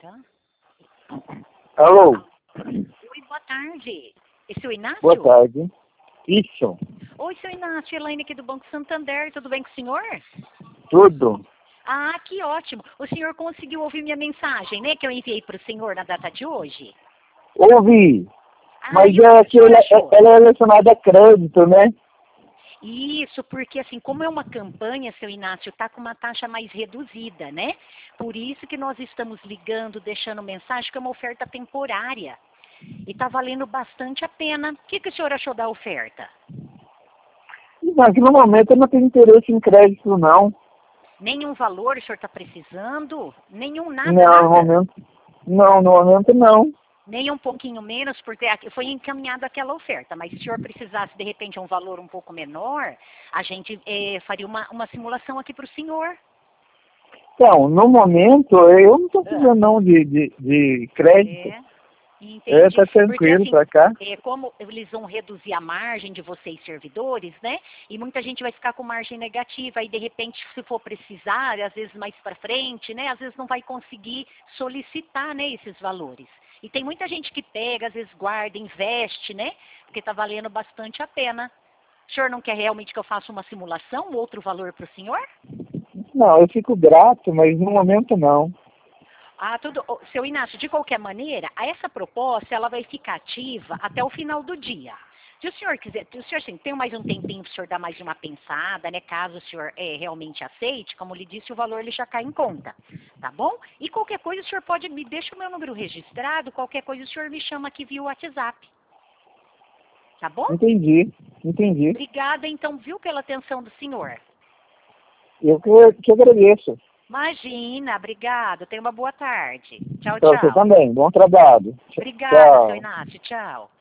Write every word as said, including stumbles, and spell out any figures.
tá? Alô? Oi, boa tarde. Esse é o Inácio? Boa tarde. Isso. Oi, seu Inácio, Elaine aqui do Banco Santander, tudo bem com o senhor? Tudo. Ah, que ótimo. O senhor conseguiu ouvir minha mensagem, né, que eu enviei para o senhor na data de hoje? Ouvi. Ah, Mas e o é que que o senhor ela, achou? ela é relacionada a crédito, né? Isso, porque assim, como é uma campanha, seu Inácio, está com uma taxa mais reduzida, né? Por isso que nós estamos ligando, deixando mensagem, que é uma oferta temporária. E está valendo bastante a pena. O que, que o senhor achou da oferta? Mas no momento eu não tenho interesse em crédito, não. Nenhum valor o senhor está precisando? Nenhum nada, Não, nada? no momento. Não, no momento não. Nem um pouquinho menos, porque aqui foi encaminhada aquela oferta. Mas se o senhor precisasse, de repente, um valor um pouco menor, a gente eh, faria uma, uma simulação aqui para o senhor. Então, no momento eu não estou Ah, precisando não de, de, de crédito. é, É, entendi. tá Porque tranquilo assim, pra cá. é, como eles vão reduzir a margem de vocês servidores, né? E muita gente vai ficar com margem negativa. E de repente, se for precisar, às vezes mais para frente, né? Às vezes não vai conseguir solicitar, né, esses valores. E tem muita gente que pega, às vezes guarda, investe, né? Porque está valendo bastante a pena. O senhor não quer realmente que eu faça uma simulação, um outro valor para o senhor? Não, eu fico grato, mas no momento não. Ah, tudo. Ô, seu Inácio, de qualquer maneira, essa proposta ela vai ficar ativa até o final do dia. Se o senhor quiser, se o senhor assim, tem mais um tempinho para o senhor dar mais uma pensada, né? Caso o senhor é, realmente aceite, como lhe disse, o valor ele já cai em conta, tá bom? E qualquer coisa o senhor pode me deixa o meu número registrado, qualquer coisa o senhor me chama aqui via WhatsApp, tá bom? Entendi, entendi. Obrigada então, viu, pela atenção do senhor. Eu que, que agradeço. Imagina, obrigado. Tenha uma boa tarde. Tchau, Pra você tchau. também. Bom trabalho. Obrigada, seu Tchau. Inácio. Tchau.